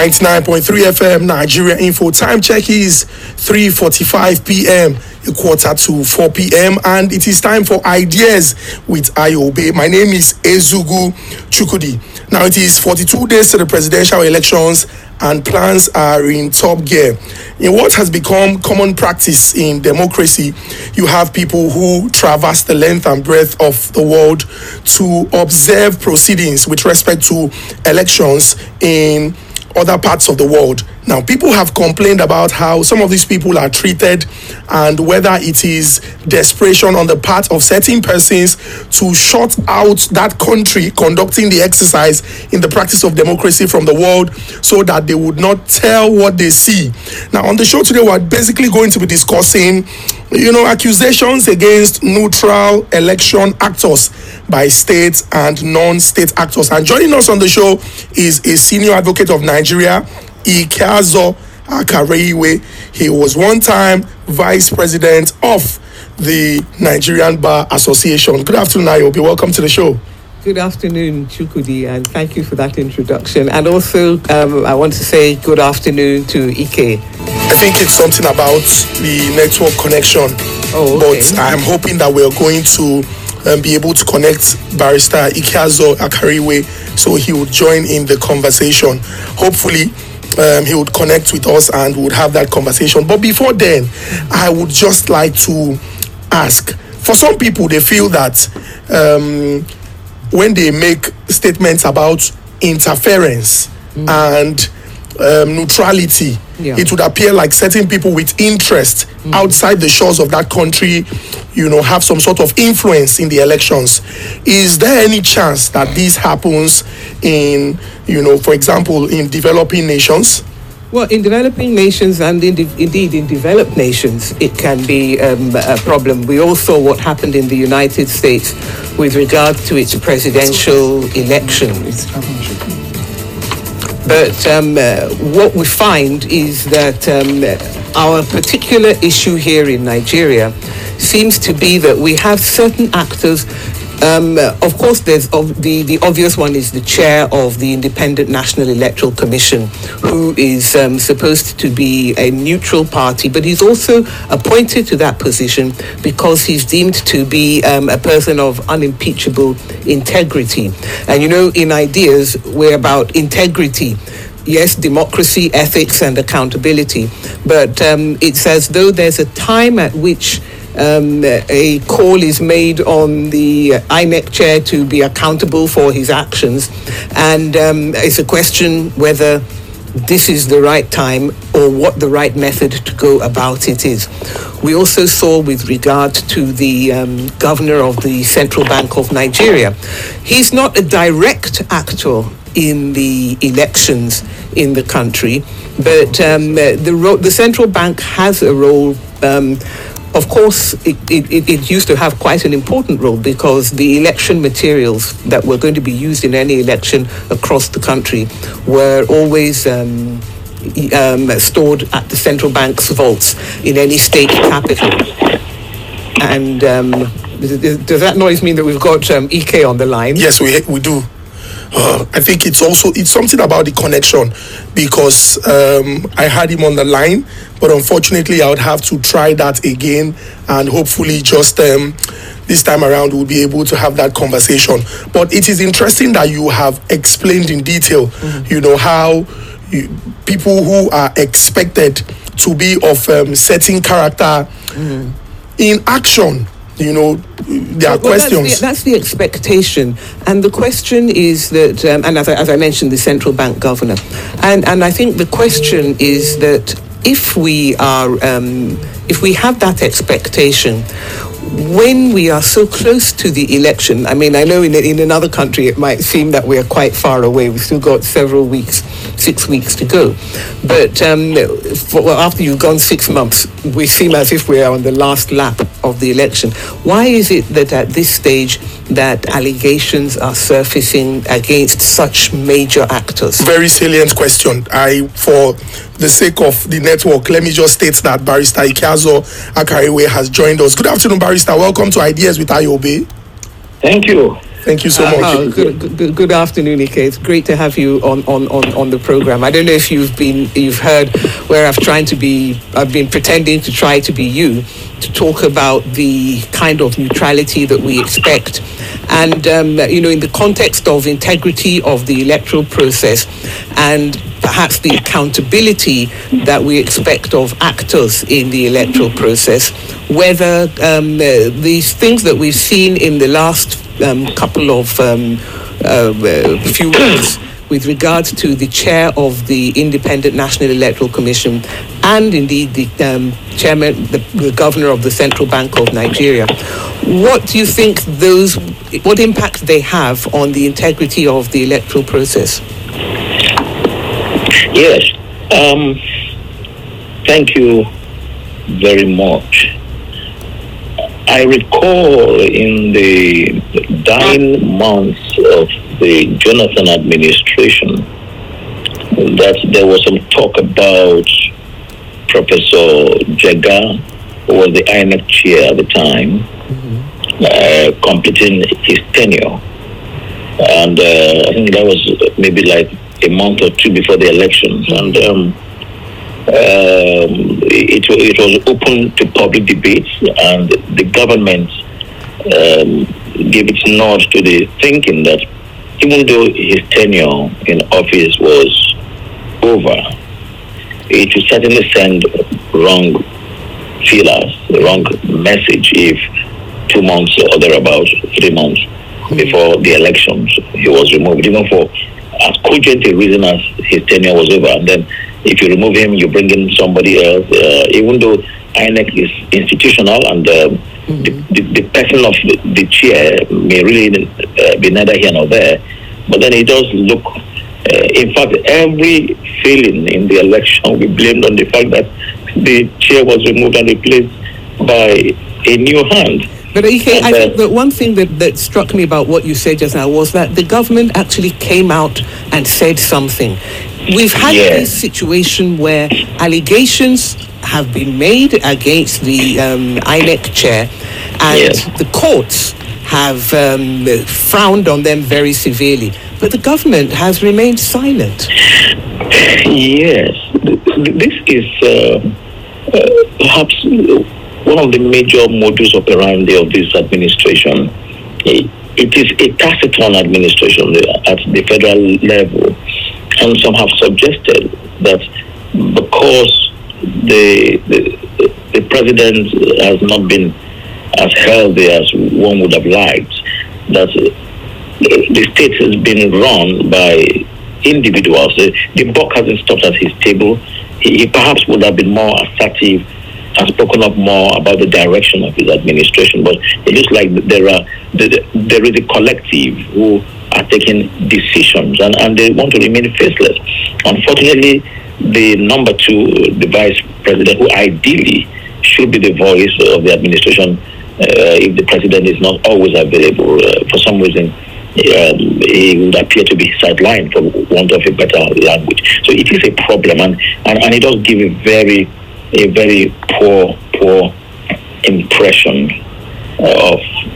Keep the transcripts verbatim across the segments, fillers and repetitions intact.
ninety-nine point three F M Nigeria Info. Time check is three forty-five p.m. a quarter to four p.m. and it is time for Ideas with Ayobe. My name is Ezugu Chukudi. Now it is forty-two days to the presidential elections and plans are in top gear. In what has become common practice in democracy, you have people who traverse the length and breadth of the world to observe proceedings with respect to elections in other parts of the world. Now, people have complained about how some of these people are treated and whether it is desperation on the part of certain persons to shut out that country conducting the exercise in the practice of democracy from the world so that they would not tell what they see. Now, on the show today, we're basically going to be discussing, you know, accusations against neutral election actors by state and non-state actors. And joining us on the show is a senior advocate of Nigeria, Ikeazo Akareiwe. He was one time vice president of the Nigerian Bar Association. Good afternoon, Ayobe. Welcome to the show. Good afternoon, Chukudi, and thank you for that introduction. And also, um, I want to say good afternoon to Ike. I think it's something about the network connection, oh, okay. But I'm hoping that we're going to um, be able to connect Barrister Ikeazo Akareiwe so he would join in the conversation. Hopefully, Um, he would connect with us and would have that conversation. But before then, I would just like to ask, for some people, they feel that um, when they make statements about interference mm. and um, neutrality, yeah. it would appear like certain people with interest mm. outside the shores of that country, you know, have some sort of influence in the elections. Is there any chance that this happens in, you know, for example, in developing nations? Well, in developing nations and in de- indeed in developed nations, it can be um, a problem. We all saw what happened in the United States with regard to its presidential elections. But um, uh, what we find is that um, our particular issue here in Nigeria seems to be that we have certain actors. Um, of course, there's of the, the obvious one is the chair of the Independent National Electoral Commission, who is um, supposed to be a neutral party, but he's also appointed to that position because he's deemed to be um, a person of unimpeachable integrity. And you know, in Ideas, we're about integrity. Yes, democracy, ethics, and accountability. But um, it's as though there's a time at which Um, a call is made on the I N E C chair to be accountable for his actions, and um, it's a question whether this is the right time or what the right method to go about it is. We also saw with regard to the um, governor of the Central Bank of Nigeria, he's not a direct actor in the elections in the country, but um, the, ro- the central bank has a role. Um, Of course, it, it, it used to have quite an important role because the election materials that were going to be used in any election across the country were always um, um, stored at the central bank's vaults in any state capital. And um, does that noise mean that we've got um, Ike on the line? Yes, we we do. Uh, I think it's also it's something about the connection because um, I had him on the line, but unfortunately I would have to try that again and hopefully just um, this time around we'll be able to have that conversation. But it is interesting that you have explained in detail, mm-hmm. you know, how you, people who are expected to be of um, certain character mm-hmm. in action, you know, there are well, questions. That's the, that's the expectation, and the question is that, um, and as I, as I mentioned, the central bank governor, and and I think the question is that if we are, um, if we have that expectation, when we are so close to the election, I mean, I know in in another country it might seem that we are quite far away. We've still got several weeks, six weeks to go. But um, for, well, after you've gone six months, we seem as if we are on the last lap of the election. Why is it that at this stage that allegations are surfacing against such major actors? Very salient question. I, for the sake of the network, let me just state that Barrister Ikeazo Akareiwe has joined us. Good afternoon, Barrister. Welcome to Ideas with Ayobe. Thank you. Thank you so much. Uh, good, good, good afternoon, Ike. It's great to have you on, on, on, on the program. I don't know if you've been you've heard where I've trying to be I've been pretending to try to be you to talk about the kind of neutrality that we expect, and um, you know, in the context of integrity of the electoral process and perhaps the accountability that we expect of actors in the electoral process, whether um, uh, these things that we've seen in the last um, couple of um, uh, few weeks with regards to the chair of the Independent National Electoral Commission and indeed the um, chairman, the, the governor of the Central Bank of Nigeria, what do you think those, what impact they have on the integrity of the electoral process? Yes, um, thank you very much. I recall in the dying months of the Jonathan administration that there was some talk about Professor Jega, who was the I N E C chair at the time, mm-hmm. uh, completing his tenure. And uh, I think that was maybe like a month or two before the elections, and um, um, it, it was open to public debates, and the government um, gave its nod to the thinking that even though his tenure in office was over, it would certainly send wrong feelers, the wrong message if two months or thereabouts, three months before the elections, he was removed, even for as cogent a reason as his tenure was over. And then if you remove him, you bring in somebody else, uh, even though I N E C is institutional and uh, mm-hmm. the, the, the person of the, the chair may really uh, be neither here nor there, but then it does look, uh, in fact, every failing in the election will be blamed on the fact that the chair was removed and replaced by a new hand. But Ike, I think that one thing that, that struck me about what you said just now was that the government actually came out and said something. We've had yeah. this situation where allegations have been made against the um, I N E C chair, and yeah. the courts have um, frowned on them very severely. But the government has remained silent. Yes, this is uh, uh, perhaps one of the major modus operandi of this administration. It is a taciturn administration at the federal level, and some have suggested that because the the, the president has not been as healthy as one would have liked, that the state has been run by individuals. The, the buck hasn't stopped at his table. He, he perhaps would have been more assertive and spoken up more about the direction of his administration, but it looks like there are there is a collective who are taking decisions, and, and they want to remain faceless. Unfortunately, the number two, the vice president, who ideally should be the voice of the administration, uh, if the president is not always available, uh, for some reason, um, he would appear to be sidelined, for want of a better language. So it is a problem, and, and, and it does give a very a very poor, poor impression of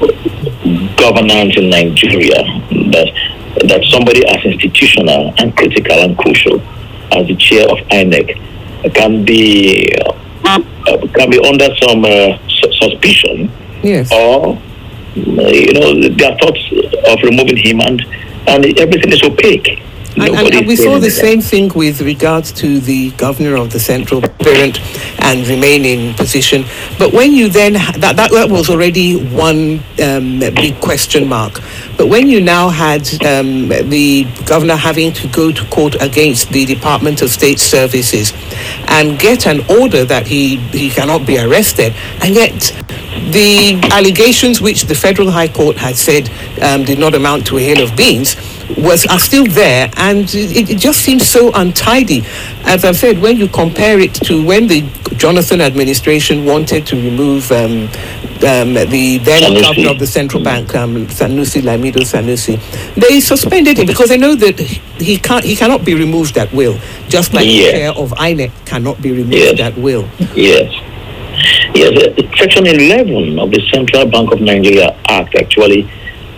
governance in Nigeria, that that somebody as institutional and critical and crucial as the chair of I N E C can be uh, can be under some uh, su- suspicion, yes, or you know, there are thoughts of removing him, and and everything is opaque. And, and, and we saw the same thing with regards to the governor of the central parent and remain in position. But when you then, that, that, that was already one um, big question mark. But when you now had um, the governor having to go to court against the Department of State Services and get an order that he, he cannot be arrested, and yet the allegations which the Federal High Court had said um, did not amount to a hill of beans was are still there, and it, it just seems so untidy. As I've said, when you compare it to when the Jonathan administration wanted to remove um, um, the then Sanusi. governor of the central bank, um, Sanusi, Lamido Sanusi, they suspended him because they know that he can't, he cannot be removed at will, just like yes. the chair of I N E C cannot be removed yes. at will. Yes. Yes, uh, Section eleven of the Central Bank of Nigeria Act actually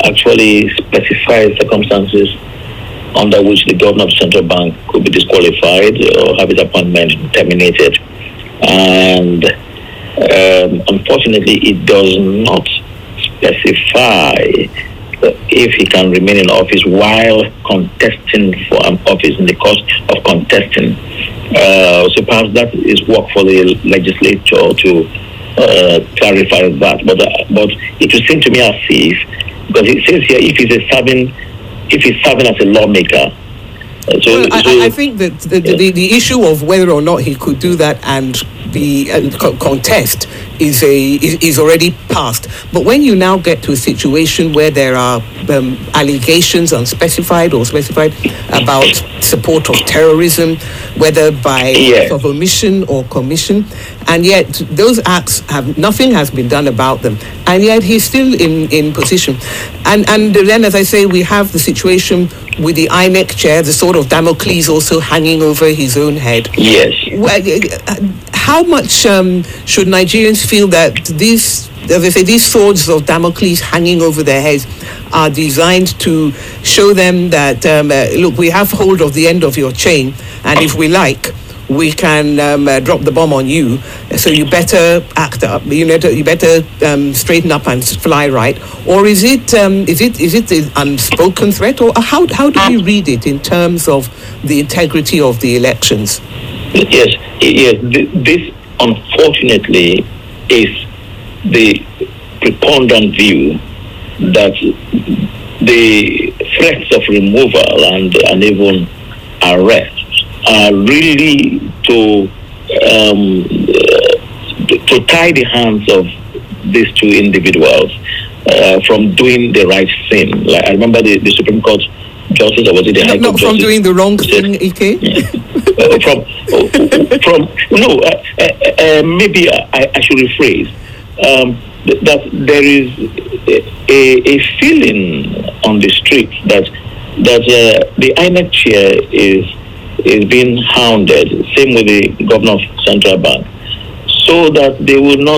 actually specifies circumstances under which the governor of the central bank could be disqualified or have his appointment terminated. And um, unfortunately, it does not specify if he can remain in office while contesting for an office in the course of contesting. Uh, so perhaps that is work for the legislature to uh, clarify that. But uh, but it would seem to me as if, because it says here, if he's a serving, if he's serving as a lawmaker. Uh, so, well, so, I, I think that the, yeah. the, the issue of whether or not he could do that and the uh, co- contest is a is, is already past. But when you now get to a situation where there are um, allegations, unspecified or specified, about support of terrorism, whether by Yeah. act of omission or commission, and yet those acts have nothing has been done about them, and yet he's still in, in position. And and then, as I say, we have the situation with the I N E C chair, the sort of Damocles also hanging over his own head. yes. Well, uh, how much um, should Nigerians feel that these, as I say, these swords of Damocles hanging over their heads are designed to show them that, um, uh, look, we have hold of the end of your chain, and if we like, we can um, uh, drop the bomb on you. So you better act up. You better, you better um, straighten up and fly right. Or is it um, is it is it an unspoken threat? Or how how do we read it in terms of the integrity of the elections? Yes, yes. This, unfortunately, is the preponderant view that the threats of removal and, and even arrest are really to, um, to to tie the hands of these two individuals uh, from doing the right thing. Like I remember the, the Supreme Court justice, or was it the High Court Not from justice? doing the wrong thing, Ike? uh, from uh, from no, uh, uh, uh, maybe I, I should rephrase um, th- that there is a, a feeling on the street that that uh, the I N E C chair is is being hounded. Same with the governor of Central Bank, so that they will not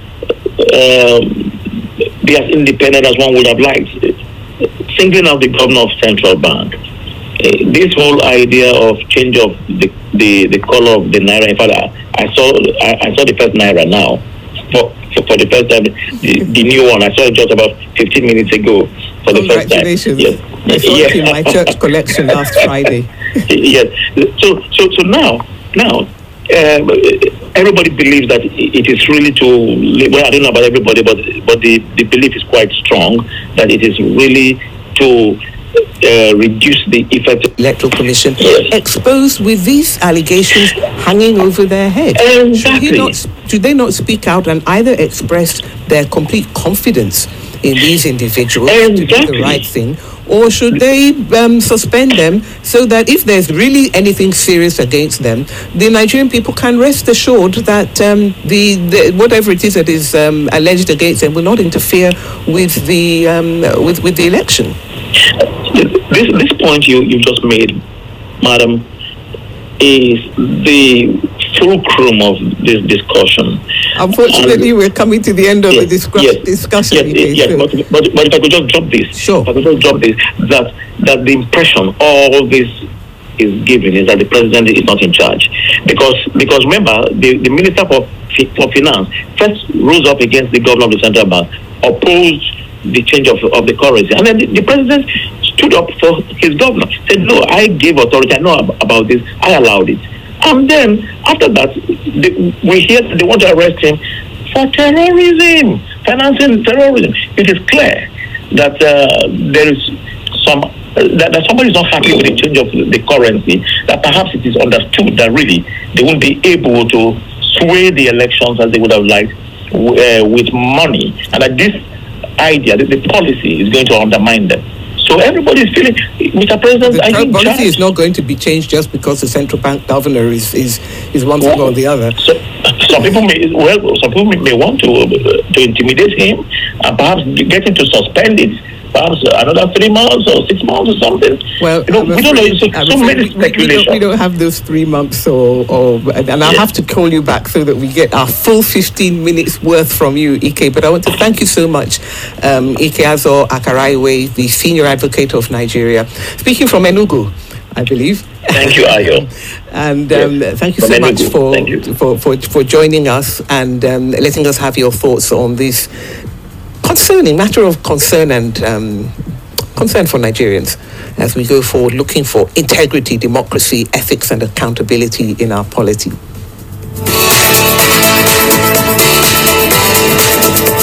um, be as independent as one would have liked. Singling out the governor of Central Bank, uh, this whole idea of change of the, the, the color of the naira. In fact, I, I saw I, I saw the first naira now for for, for the first time. The, the new one I saw it just about fifteen minutes ago for the first time. Congratulations! Yes. I saw yes. it in my church collection last Friday. Yes. So so so now now. Uh, everybody believes that it is really to, well, I don't know about everybody, but but the, the belief is quite strong that it is really to uh, reduce the effect of Electoral Commission Yes. exposed with these allegations hanging over their head. Exactly. Should, he not, should they not speak out and either express their complete confidence in these individuals to do the Exactly. right thing, or should they um, suspend them so that if there's really anything serious against them, the Nigerian people can rest assured that um, the, the whatever it is that is um, alleged against them will not interfere with the um, with with the election? this this point you you just made, madam, is the fulcrum of this discussion. Unfortunately, And- we're coming to the end of yes, the discuss- yes, discussion. Yes, Ike, yes, so- but, but, but if I could just drop this, Sure. if I could just drop this, that that the impression all this is given is that the president is not in charge, because because remember the, the minister for for finance first rose up against the governor of the central bank, opposed the change of, of the currency, and then the, the president stood up for his governor, said, no, I gave authority, I know ab- about this, I allowed it. And then after that, they, we hear that they want to arrest him for terrorism, financing terrorism. It is clear that uh, there is some uh, that, that somebody is not happy with the change of the currency. That perhaps it is understood that really they won't be able to sway the elections as they would have liked uh, with money, and that this idea, that the policy is going to undermine them. So everybody is feeling, Mister President, The are you in policy charge? is not going to be changed just because the central bank governor is is, is one thing or the other. So, some people may well, some people may, may want to uh, to intimidate him, and perhaps get him to suspend it perhaps another three months or six months or something. Well, you know, we don't know. So, so many we, speculations. We, we, don't, we don't have those three months, or, or and I'll yes. have to call you back so that we get our full fifteen minutes worth from you, Ike. But I want to thank you so much, um, Ike Azo Akaraiwe, the Senior Advocate of Nigeria, speaking from Enugu, I believe. Thank you, Ayo. And um, yes. thank you so much for, you. for, for for joining us and um, letting us have your thoughts on this concerning matter of concern and um, concern for Nigerians as we go forward, looking for integrity, democracy, ethics, and accountability in our polity.